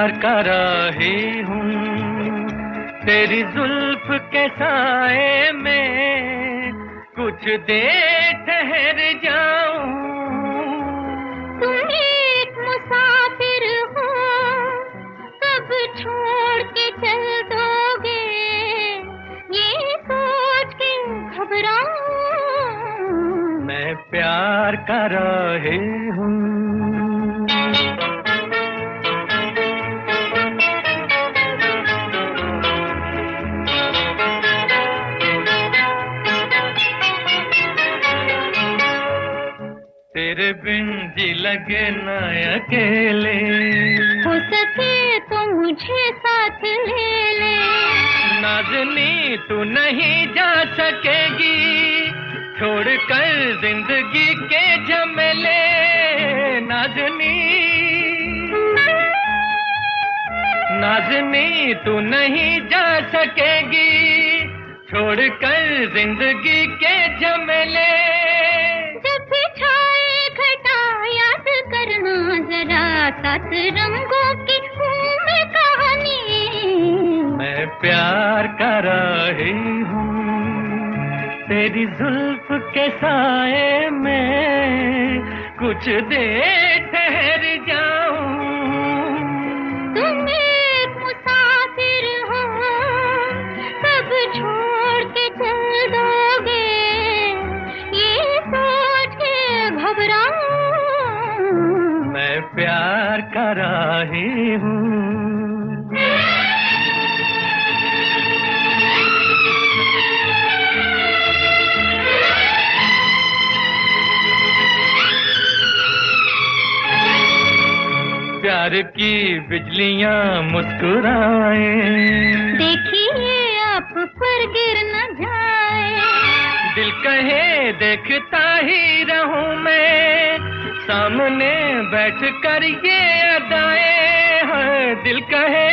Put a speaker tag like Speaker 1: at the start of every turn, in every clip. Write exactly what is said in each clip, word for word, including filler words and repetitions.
Speaker 1: प्यार का राही हूँ, तेरी जुल्फ के साए में कुछ देर ठहर जाऊं।
Speaker 2: तुम एक मुसाफिर हो, कब छोड़ के चल दोगे, ये सोच के घबराऊं।
Speaker 1: मैं प्यार का राही हूँ। तेरे बिन जी लगे न अकेले,
Speaker 2: हो सके तो मुझे साथ ले ले।
Speaker 1: नाज़नी तू नहीं जा सकेगी, छोड़ कर जिंदगी के झमेले। नाज़नी नाज़नी तू नहीं जा सकेगी, छोड़ कर जिंदगी के झमेले।
Speaker 2: जरा सात रंगों की में कहानी।
Speaker 1: मैं प्यार का राही हूँ, तेरी जुल्फ के साए में कुछ देर ठहर जाऊं।
Speaker 2: तुम एक मुसाफिर हो, कब छोड़ के चल दोगे, ये सोच के घबराऊं।
Speaker 1: मैं प्यार का राही हूँ। प्यार की बिजलियाँ मुस्कुराए,
Speaker 2: देखिए आप पर गिर न जाए।
Speaker 1: दिल कहे देखता ही रहूं मैं, सामने बैठ कर ये अदाएं हैं। दिल कहे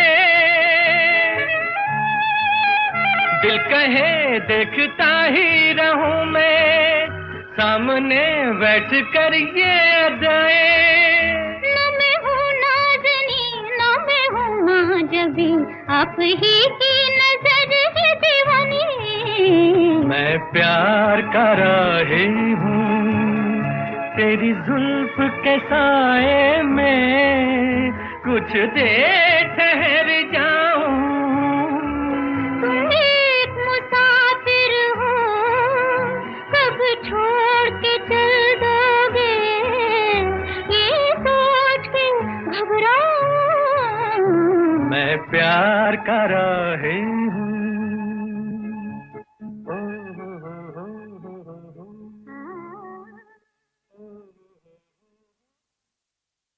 Speaker 1: दिल कहे देखता ही रहूं मैं, सामने बैठ कर ये अदाएं।
Speaker 2: न मैं हूँ नाज़नी, न मैं हूँ माजबी, आप ही की नजर है दीवानी।
Speaker 1: मैं प्यार का राही हूँ, तेरी जुल्फ के साए में कुछ देर ठहर जाऊं।
Speaker 2: तुम एक मुसाफिर हो, कब छोड़ के चल दोगे, ये सोच के घबराऊं।
Speaker 1: मैं प्यार का राही हूँ।